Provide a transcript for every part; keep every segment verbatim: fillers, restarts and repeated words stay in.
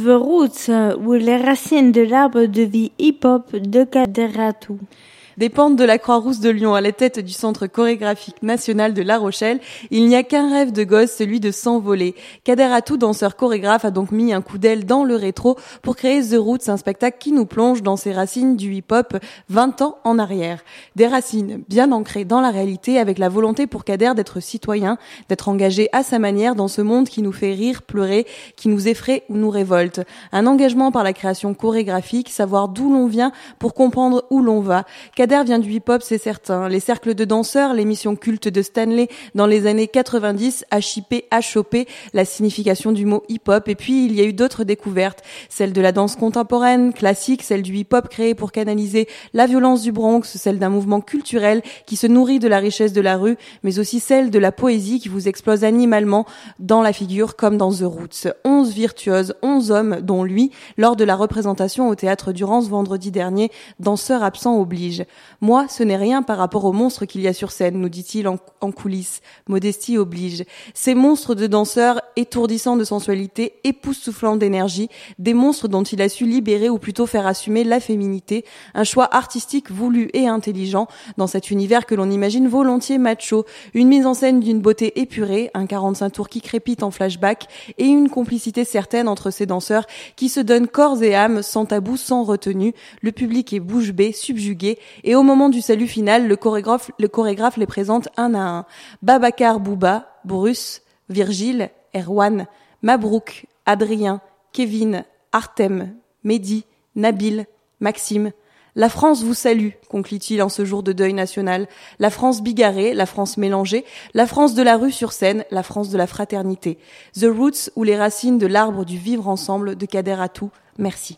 The Roots, ou les racines de l'arbre de vie hip-hop de Kaderatou. Des pentes de la Croix-Rousse de Lyon à la tête du Centre chorégraphique national de La Rochelle, il n'y a qu'un rêve de gosse, celui de s'envoler. Kaderatou, danseur chorégraphe, a donc mis un coup d'aile dans le rétro pour créer The Roots, un spectacle qui nous plonge dans ses racines du hip-hop vingt ans en arrière. Des racines bien ancrées dans la réalité, avec la volonté pour Kader d'être citoyen, d'être engagé à sa manière dans ce monde qui nous fait rire, pleurer, qui nous effraie ou nous révolte. Un engagement par la création chorégraphique, savoir d'où l'on vient pour comprendre où l'on va. Kader vient du hip-hop, c'est certain. Les cercles de danseurs, l'émission culte de Stanley dans les années quatre-vingt-dix, a chippé, a chopé la signification du mot hip-hop. Et puis, il y a eu d'autres découvertes. Celle de la danse contemporaine, classique, celle du hip-hop créé pour canaliser la violence du Bronx, celle d'un mouvement culturel qui se nourrit de la richesse de la rue, mais aussi celle de la poésie qui vous explose animalement dans la figure comme dans The Roots. Onze virtuoses, onze hommes, dont lui, lors de la représentation au Théâtre Durance vendredi dernier, danseur absent oblige. Moi, ce n'est rien par rapport aux monstres qu'il y a sur scène, nous dit-il en, en coulisses. Modestie oblige. Ces monstres de danseurs étourdissants de sensualité, époustouflants d'énergie, des monstres dont il a su libérer ou plutôt faire assumer la féminité, un choix artistique voulu et intelligent dans cet univers que l'on imagine volontiers macho, une mise en scène d'une beauté épurée, un quarante-cinq tours qui crépite en flashback et une complicité certaine entre ces danseurs qui se donnent corps et âme, sans tabou, sans retenue. Le public est bouche bée, subjugué. Et au moment du salut final, le chorégraphe, le chorégraphe les présente un à un. Babacar Bouba, Bruce, Virgile, Erwan, Mabrouk, Adrien, Kevin, Artem, Mehdi, Nabil, Maxime. La France vous salue, conclut-il en ce jour de deuil national. La France bigarrée, la France mélangée, la France de la rue sur scène, la France de la fraternité. The Roots ou les racines de l'arbre du vivre ensemble de Kaderatou. Merci.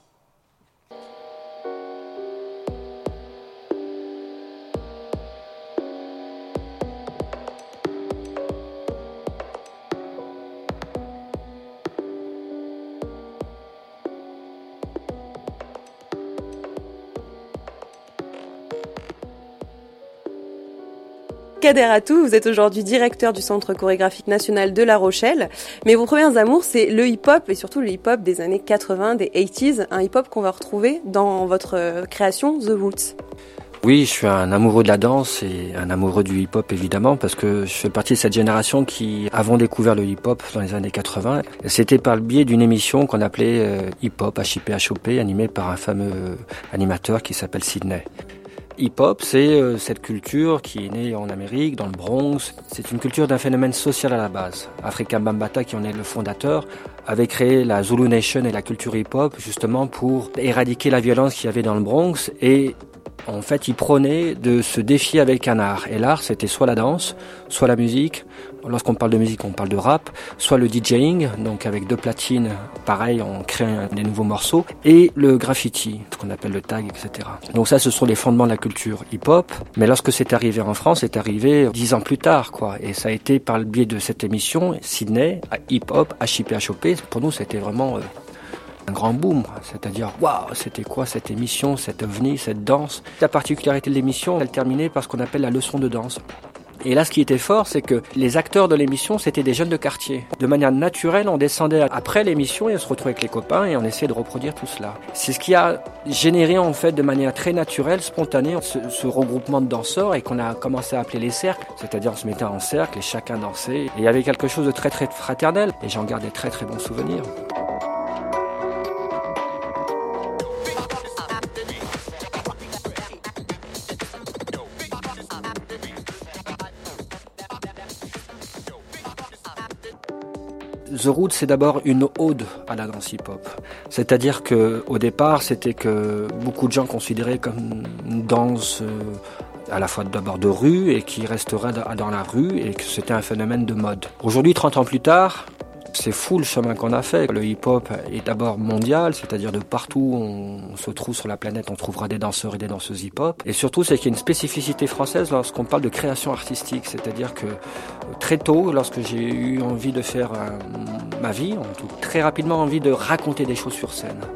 Kaderatou, vous êtes aujourd'hui directeur du Centre chorégraphique national de La Rochelle, mais vos premiers amours, c'est le hip-hop et surtout le hip-hop des années quatre-vingts, des quatre-vingt-dix, un hip-hop qu'on va retrouver dans votre création The Roots. Oui, je suis un amoureux de la danse et un amoureux du hip-hop évidemment parce que je fais partie de cette génération qui avons découvert le hip-hop dans les années quatre-vingts. C'était par le biais d'une émission qu'on appelait euh, Hip-Hop, H I P H O P, animée par un fameux animateur qui s'appelle Sydney. Hip-hop, c'est euh, cette culture qui est née en Amérique, dans le Bronx. C'est une culture d'un phénomène social à la base. Afrika Bambaataa, qui en est le fondateur, avait créé la Zulu Nation et la culture hip-hop justement pour éradiquer la violence qu'il y avait dans le Bronx. Et en fait, il prônait de se défier avec un art. Et l'art, c'était soit la danse, soit la musique. Lorsqu'on parle de musique, on parle de rap, soit le DJing, donc avec deux platines, pareil, on crée des nouveaux morceaux, et le graffiti, ce qu'on appelle le tag, et cetera. Donc ça, ce sont les fondements de la culture hip-hop. Mais lorsque c'est arrivé en France, c'est arrivé dix ans plus tard, quoi. Et ça a été par le biais de cette émission, Sydney, hip-hop, H I P H O P. Pour nous, c'était vraiment euh, un grand boom, c'est-à-dire waouh, c'était quoi cette émission, cette ovni, cette danse. La particularité de l'émission, elle terminait par ce qu'on appelle la leçon de danse. Et là, ce qui était fort, c'est que les acteurs de l'émission, c'était des jeunes de quartier. De manière naturelle, on descendait après l'émission et on se retrouvait avec les copains et on essayait de reproduire tout cela. C'est ce qui a généré, en fait, de manière très naturelle, spontanée, ce, ce regroupement de danseurs et qu'on a commencé à appeler les cercles. C'est-à-dire, on se mettait en cercle et chacun dansait. Et il y avait quelque chose de très, très fraternel. Et j'en garde des très, très bons souvenirs. The Roots, c'est d'abord une ode à la danse hip-hop. C'est-à-dire que, au départ, c'était que beaucoup de gens considéraient comme une danse euh, à la fois d'abord de rue et qui resterait dans la rue et que c'était un phénomène de mode. Aujourd'hui, trente ans plus tard, c'est fou le chemin qu'on a fait. Le hip-hop est d'abord mondial, c'est-à-dire de partout où on se trouve sur la planète, on trouvera des danseurs et des danseuses hip-hop. Et surtout, c'est qu'il y a une spécificité française lorsqu'on parle de création artistique. C'est-à-dire que très tôt, lorsque j'ai eu envie de faire euh, ma vie, en tout, très rapidement envie de raconter des choses sur scène.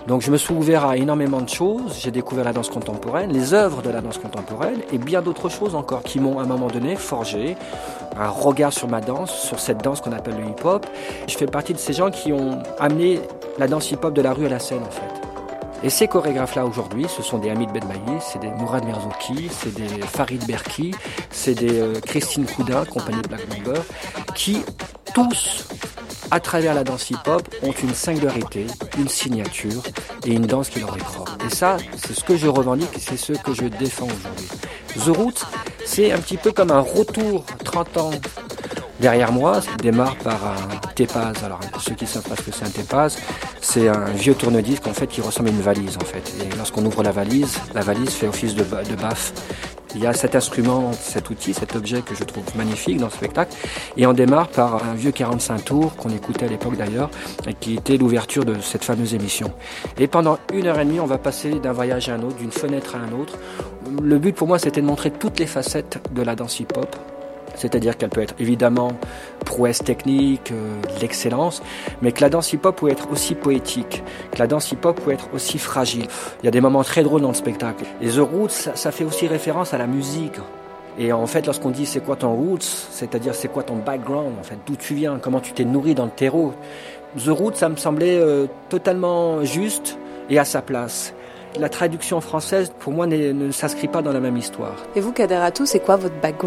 Donc je me suis ouvert à énormément de choses, j'ai découvert la danse contemporaine, les œuvres de la danse contemporaine et bien d'autres choses encore qui m'ont à un moment donné forgé un regard sur ma danse, sur cette danse qu'on appelle le hip-hop. Je fais partie de ces gens qui ont amené la danse hip-hop de la rue à la scène en fait. Et ces chorégraphes-là aujourd'hui, ce sont des Hamid Benmaï, c'est des Mourad Merzouki, c'est des Farid Berki, c'est des euh, Christine Koudin, compagnie Black Number, qui tous, à travers la danse hip-hop, ont une singularité, une signature et une danse qui leur est propre. Et ça, c'est ce que je revendique et c'est ce que je défends aujourd'hui. The Roots, c'est un petit peu comme un retour trente ans derrière moi. Ça démarre par un tépaz. Alors, ceux qui savent pas ce que c'est un tépaz, c'est un vieux tourne-disque en fait qui ressemble à une valise en fait. Et lorsqu'on ouvre la valise, la valise fait office de, de baffe. Il y a cet instrument, cet outil, cet objet que je trouve magnifique dans le spectacle. Et on démarre par un vieux quarante-cinq tours qu'on écoutait à l'époque d'ailleurs, et qui était l'ouverture de cette fameuse émission. Et pendant une heure et demie, on va passer d'un voyage à un autre, d'une fenêtre à un autre. Le but pour moi, c'était de montrer toutes les facettes de la danse hip-hop. C'est-à-dire qu'elle peut être évidemment prouesse technique, euh, l'excellence, mais que la danse hip-hop peut être aussi poétique, que la danse hip-hop peut être aussi fragile. Il y a des moments très drôles dans le spectacle. Et The Roots, ça, ça fait aussi référence à la musique. Et en fait, lorsqu'on dit c'est quoi ton roots, c'est-à-dire c'est quoi ton background, en fait, d'où tu viens, comment tu t'es nourri dans le terreau. The Roots, ça me semblait euh, totalement juste et à sa place. La traduction française, pour moi, ne s'inscrit pas dans la même histoire. Et vous, Kader Atou, c'est quoi votre background ?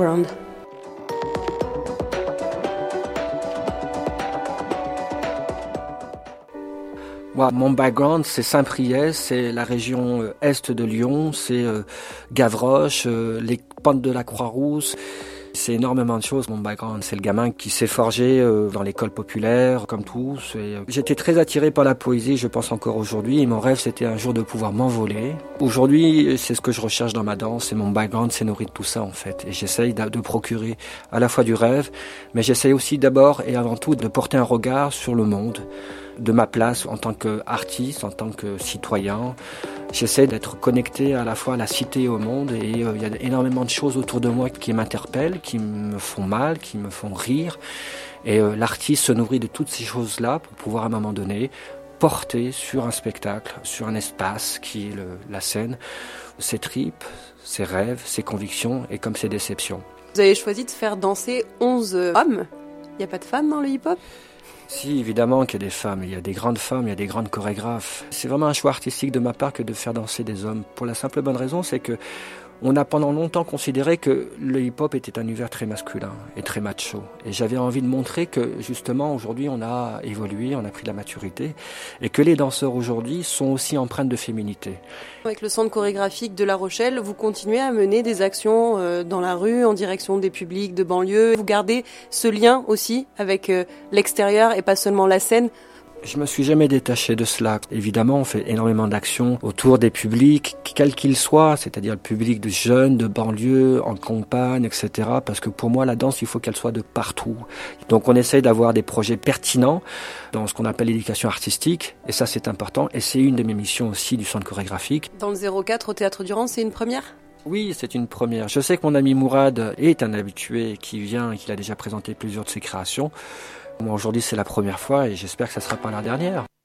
Moi, mon background, c'est Saint-Priest, c'est la région euh, est de Lyon, c'est euh, Gavroche, euh, les pentes de la Croix-Rousse. C'est énormément de choses. Mon background, c'est le gamin qui s'est forgé euh, dans l'école populaire, comme tous. Et, euh, j'étais très attiré par la poésie, je pense encore aujourd'hui. Et mon rêve, c'était un jour de pouvoir m'envoler. Aujourd'hui, c'est ce que je recherche dans ma danse. Et mon background s'est nourri de tout ça, en fait. Et j'essaye de, de procurer à la fois du rêve, mais j'essaye aussi d'abord et avant tout de porter un regard sur le monde, de ma place en tant qu'artiste, en tant que citoyen. J'essaie d'être connecté à la fois à la cité et au monde et il euh, y a énormément de choses autour de moi qui m'interpellent, qui me font mal, qui me font rire. Et euh, l'artiste se nourrit de toutes ces choses-là pour pouvoir à un moment donné porter sur un spectacle, sur un espace qui est le, la scène, ses tripes, ses rêves, ses convictions et comme ses déceptions. Vous avez choisi de faire danser onze hommes. Il n'y a pas de femmes dans le hip-hop ? Si, évidemment qu'il y a des femmes, il y a des grandes femmes, il y a des grandes chorégraphes. C'est vraiment un choix artistique de ma part que de faire danser des hommes. Pour la simple bonne raison, c'est que on a pendant longtemps considéré que le hip-hop était un univers très masculin et très macho. Et j'avais envie de montrer que justement aujourd'hui on a évolué, on a pris de la maturité et que les danseurs aujourd'hui sont aussi empreintes de féminité. Avec le centre chorégraphique de La Rochelle, vous continuez à mener des actions dans la rue en direction des publics de banlieue. Vous gardez ce lien aussi avec l'extérieur et pas seulement la scène. Je me suis jamais détaché de cela. Évidemment, on fait énormément d'actions autour des publics, quels qu'ils soient, c'est-à-dire le public de jeunes, de banlieue, en campagne, et cetera. Parce que pour moi, la danse, il faut qu'elle soit de partout. Donc on essaye d'avoir des projets pertinents dans ce qu'on appelle l'éducation artistique, et ça c'est important, et c'est une de mes missions aussi du centre chorégraphique. Dans le zéro quatre au Théâtre Durand, c'est une première ? Oui, c'est une première. Je sais que mon ami Mourad est un habitué qui vient et qu'il a déjà présenté plusieurs de ses créations. Moi, aujourd'hui, c'est la première fois et j'espère que ça ne sera pas la dernière.